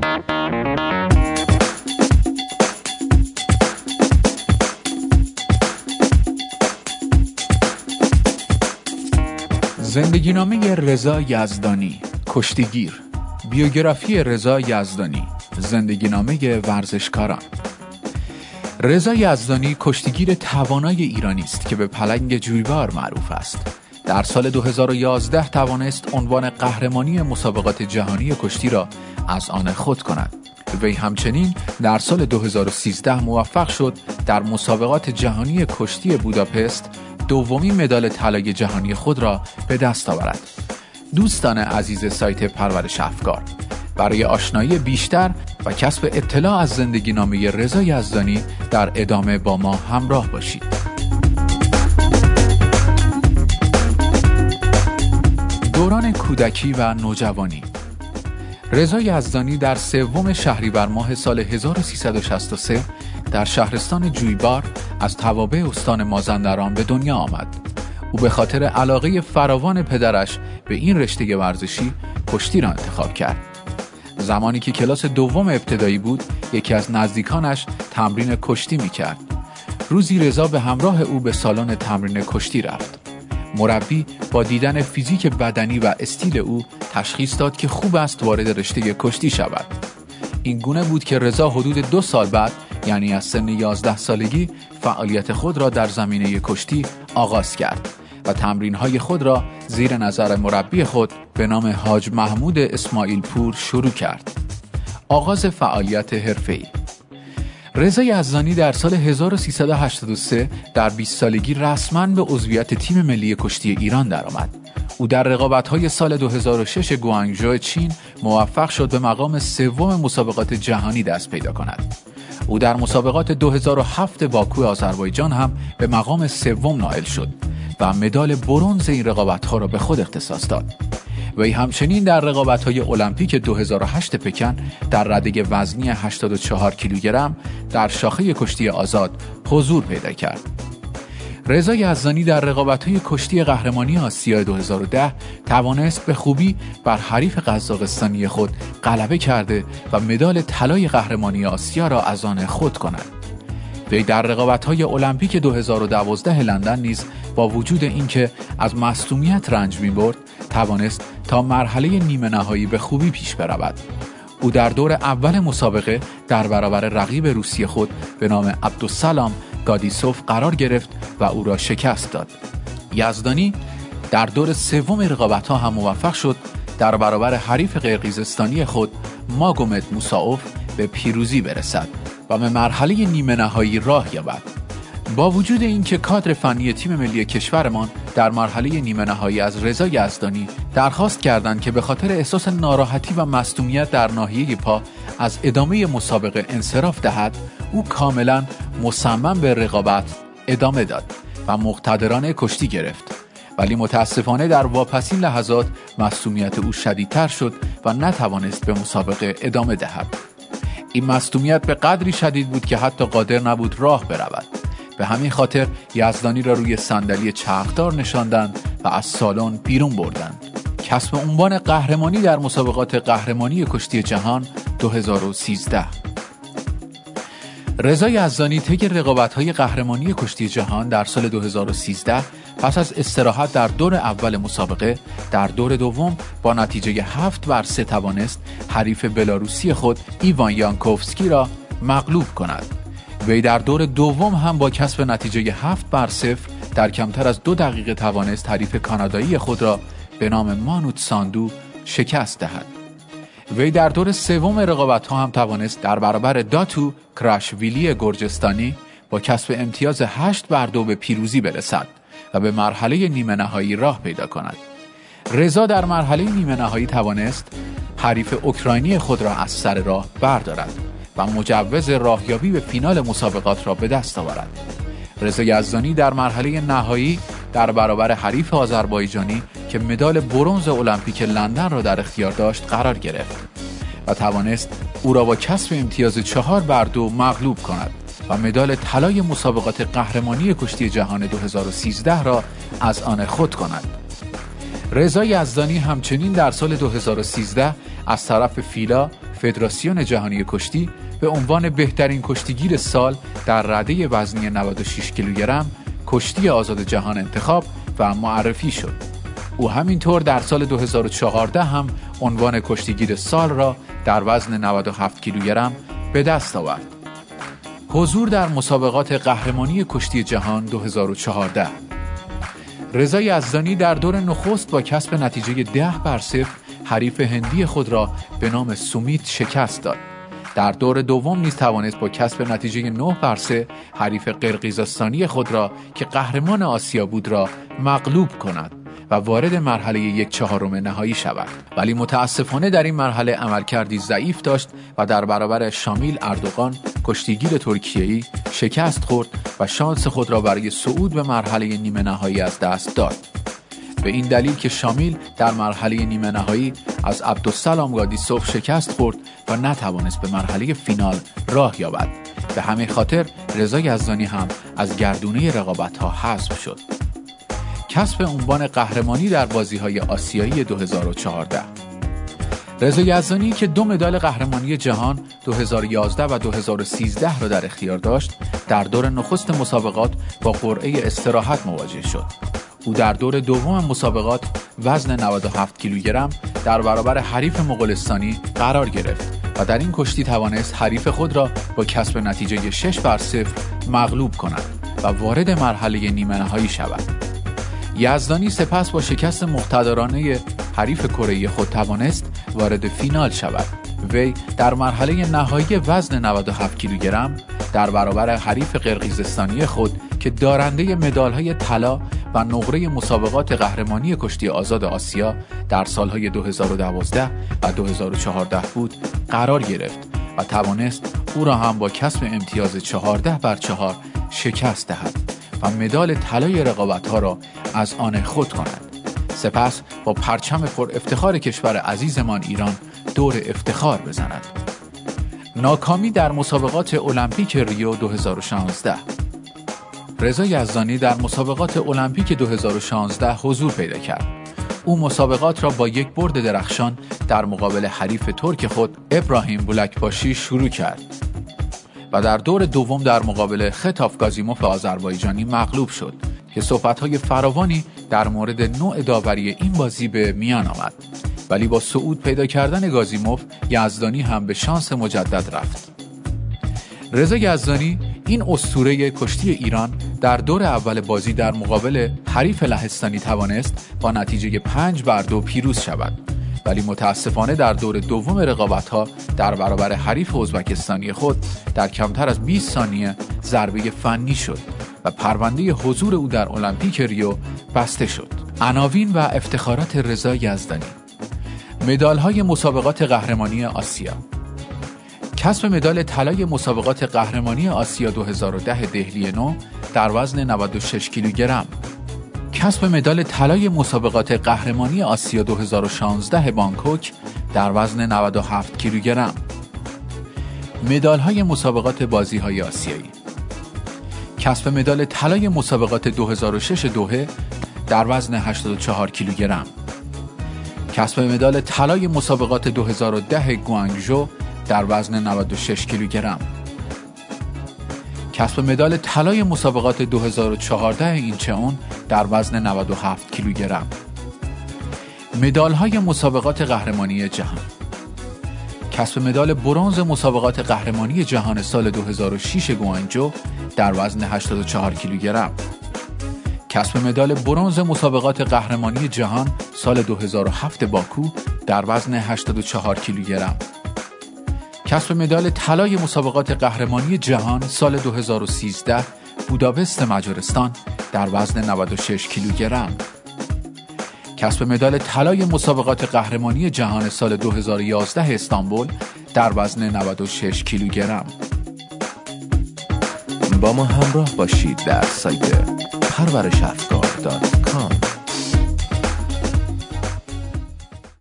زندگینامه رضا یزدانی، کشتیگیر. بیوگرافی رضا یزدانی، زندگینامه ورزشکاران. رضا یزدانی کشتیگیر توانای ایرانی است که به پلنگ جویبار معروف است. در سال 2011 توانست عنوان قهرمانی مسابقات جهانی کشتی را از آن خود کند. وی همچنین در سال 2013 موفق شد در مسابقات جهانی کشتی بوداپست دومین مدال طلای جهانی خود را به دست آورد. دوستان عزیز سایت پرورش افکار، برای آشنایی بیشتر و کسب اطلاع از زندگی نامه رضا یزدانی در ادامه با ما همراه باشید. دوران کودکی و نوجوانی. رضا یزدانی در 3 شهریور ماه سال 1363 در شهرستان جویبار از توابع استان مازندران به دنیا آمد. او به خاطر علاقه فراوان پدرش به این رشته ورزشی کشتی را انتخاب کرد. زمانی که کلاس 2 ابتدایی بود، یکی از نزدیکانش تمرین کشتی می‌کرد. روزی رضا به همراه او به سالن تمرین کشتی رفت. مربی با دیدن فیزیک بدنی و استیل او تشخیص داد که خوب است وارد رشته کشتی شود. این گونه بود که رضا حدود 2 سال بعد، یعنی از سن 11 سالگی، فعالیت خود را در زمینه کشتی آغاز کرد و تمرین‌های خود را زیر نظر مربی خود به نام حاج محمود اسماعیل پور شروع کرد. آغاز فعالیت حرفه‌ای. رضا یزدانی در سال 1383 در 20 سالگی رسما به عضویت تیم ملی کشتی ایران درآمد. او در رقابت‌های سال 2006 گوانگژو چین موفق شد به مقام 3 مسابقات جهانی دست پیدا کند. او در مسابقات 2007 باکو آذربایجان هم به مقام 3 نائل شد و مدال برنز این رقابت‌ها را به خود اختصاص داد. وی همچنین در رقابت‌های المپیک 2008 پکن در رده وزنی 84 کیلوگرم در شاخه کشتی آزاد حضور پیدا کرد. رضا یزدانی در رقابت‌های کشتی قهرمانی آسیا 2010 توانست به خوبی بر حریف قزاقستانی خود غلبه کرده و مدال طلای قهرمانی آسیا را از آن خود کند. وی در رقابت‌های المپیک 2012 لندن نیز با وجود اینکه از مصدومیت رنج می‌برد، توانست تا مرحله نیمه نهایی به خوبی پیش برود. او در دور اول مسابقه در برابر رقیب روسی خود به نام عبدالسلام گادیسوف قرار گرفت و او را شکست داد. یزدانی در دور 3 رقابت‌ها هم موفق شد در برابر حریف قرقیزستانی خود ماگومد موساوف به پیروزی برسد و به مرحله نیمه نهایی راه یابد. با وجود اینکه کادر فنی تیم ملی کشورمان در مرحله نیمه نهایی از رضا یزدانی درخواست کردند که به خاطر احساس ناراحتی و مصدومیت در ناحیه پا از ادامه مسابقه انصراف دهد، او کاملا مصمم به رقابت ادامه داد و مقتدرانه کشتی گرفت. ولی متاسفانه در واپسین لحظات مصدومیت او شدیدتر شد و نتوانست به مسابقه ادامه دهد. این مصدومیت به قدری شدید بود که حتی قادر نبود راه برود. به همین خاطر یزدانی را روی صندلی چرخدار نشاندند و از سالن بیرون بردند. کسب عنوان قهرمانی در مسابقات قهرمانی کشتی جهان 2013. رضا یزدانی طی رقابت‌های قهرمانی کشتی جهان در سال 2013 پس از استراحت در دور اول مسابقه در دور دوم با نتیجه 7-3 توانست حریف بلاروسی خود ایوان یانکوفسکی را مغلوب کند. وی در دور دوم هم با کسب نتیجه 7-0 در کمتر از 2 دقیقه توانست حریف کانادایی خود را به نام مانوت ساندو شکست دهد. وی در دور 3 رقابت‌ها هم توانست در برابر داتو کراشویلی گرجستانی با کسب امتیاز 8-2 به پیروزی برسد و به مرحله نیمه نهایی راه پیدا کند. رضا در مرحله نیمه نهایی توانست حریف اوکراینی خود را از سر راه بردارد و مجوز راهیابی به فینال مسابقات را به دست آورد. رضا یزدانی در مرحله نهایی در برابر حریف آذربایجانی که مدال برنز المپیک لندن را در اختیار داشت قرار گرفت و توانست او را با کسب امتیاز 4-2 مغلوب کند و مدال طلای مسابقات قهرمانی کشتی جهان 2013 را از آن خود کند. رضا یزدانی همچنین در سال 2013 از طرف فیلا فدراسیون جهانی کشتی به عنوان بهترین کشتیگیر سال در رده وزنی 96 کیلوگرم کشتی آزاد جهان انتخاب و معرفی شد. او همینطور در سال 2014 هم عنوان کشتیگیر سال را در وزن 97 کیلوگرم به دست آورد. حضور در مسابقات قهرمانی کشتی جهان 2014. رضا یزدانی در دور نخست با کسب نتیجه 10-0 حریف هندی خود را به نام سومیت شکست داد. در دور دوم نیز توانست با کسب نتیجه 9-3 حریف قرقیزستانی خود را که قهرمان آسیا بود را مغلوب کند و وارد مرحله 1/4 نهایی شود. ولی متاسفانه در این مرحله عملکردی ضعیف داشت و در برابر شامیل اردوغان کشتیگیر ترکیه‌ای شکست خورد و شانس خود را برای صعود به مرحله نیمه نهایی از دست داد. به این دلیل که شامیل در مرحله نیمه نهایی از عبدالسلام قادیسوف شکست خورد و نتوانست به مرحله فینال راه یابد. به همین خاطر رضا یزدانی هم از گردونه رقابت‌ها حذف شد. کسب عنوان قهرمانی در بازی‌های آسیایی 2014. رضا یزدانی که 2 مدال قهرمانی جهان 2011 و 2013 را در اختیار داشت، در دور نخست مسابقات با قرعه استراحت مواجه شد. او در دور دوم مسابقات وزن 97 کیلوگرم در برابر حریف مغولستانی قرار گرفت و در این کشتی توانست حریف خود را با کسب نتیجه 6-0 مغلوب کند و وارد مرحله نیمه نهایی شود. یزدانی سپس با شکست مقتدرانه حریف کره‌ای خود توانست وارد فینال شود. وی در مرحله نهایی وزن 97 کیلوگرم در برابر حریف قرقیزستانی خود که دارنده مدال‌های طلا و نقره مسابقات قهرمانی کشتی آزاد آسیا در سالهای 2012 و 2014 بود قرار گرفت و توانست او را هم با کسب امتیاز 14-4 شکست دهد و مدال طلای رقابت‌ها را از آن خود کند. سپس با پرچم پر افتخار کشور عزیزمان ایران دور افتخار بزند. ناکامی در مسابقات المپیک ریو 2016. رضا یزدانی در مسابقات المپیک 2016 حضور پیدا کرد. او مسابقات را با یک برد درخشان در مقابل حریف ترک خود ابراهیم بولکباشی شروع کرد و در دور دوم در مقابل خطاف گازیموف آذربایجانی مغلوب شد که صحبت‌های فراوانی در مورد نوع داوری این بازی به میان آمد. ولی با صعود پیدا کردن گازیموف، یزدانی هم به شانس مجدد رفت. رضا یزدانی این اسطوره کشتی ایران در دور اول بازی در مقابل حریف لهستانی توانست با نتیجه 5-2 پیروز شود. ولی متاسفانه در دور دوم رقابت‌ها در برابر حریف ازبکستانی خود در کمتر از 20 ثانیه ضربه فنی شد و پرونده حضور او در المپیک ریو بسته شد. عناوین و افتخارات رضا یزدانی. مدال‌های مسابقات قهرمانی آسیا. کسب مدال طلای مسابقات قهرمانی آسیا 2010 دهلی نو در وزن 96 کیلوگرم. کسب مدال طلای مسابقات قهرمانی آسیا 2016 بانکوک در وزن 97 کیلوگرم. مدال‌های مسابقات بازی‌های آسیایی. کسب مدال طلای مسابقات 2006 دوحه در وزن 84 کیلوگرم. کسب مدال طلای مسابقات 2010 گوانگژو در وزن 96 کیلوگرم. کسب مدال طلای مسابقات 2014 اینچئون در وزن 97 کیلوگرم. مدال‌های مسابقات قهرمانی جهان. کسب مدال برنز مسابقات قهرمانی جهان سال 2006 گوانگژو در وزن 84 کیلوگرم. کسب مدال برنز مسابقات قهرمانی جهان سال 2007 باکو در وزن 84 کیلوگرم. کسب مدال طلای مسابقات قهرمانی جهان سال 2013 بوداپست مجارستان در وزن 96 کیلوگرم. کسب مدال طلای مسابقات قهرمانی جهان سال 2011 استانبول در وزن 96 کیلوگرم. با ما همراه باشید در سایت پرورشافکار.com.